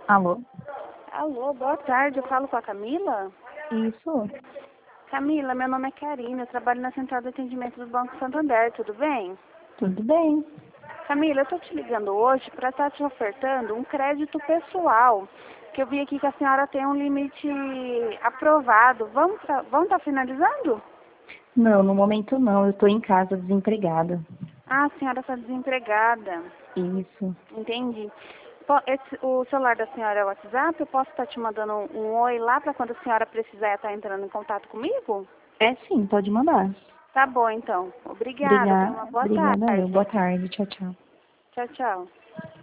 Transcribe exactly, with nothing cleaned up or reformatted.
Alô? Alô, boa tarde. Eu falo com a Camila? Isso? Camila, meu nome é Karina. Eu trabalho na Central de Atendimento do Banco Santander. Tudo bem? Tudo bem. Camila, eu tô te ligando hoje para estar te ofertando um crédito pessoal. Que eu vi aqui que a senhora tem um limite aprovado. Vamos tá, vamos tá finalizando? Não, no momento não. Eu estou em casa, desempregada. Ah, a senhora está desempregada. Isso. Entendi. Po- esse- o celular da senhora é o WhatsApp? Eu posso estar te mandando um, um oi lá para quando a senhora precisar estar entrando em contato comigo? É sim, pode mandar. Tá bom, então. Obrigada. Tenha Obrigada. uma boa Obrigada, eu. tarde. Boa tarde. Tchau, tchau. Tchau, tchau.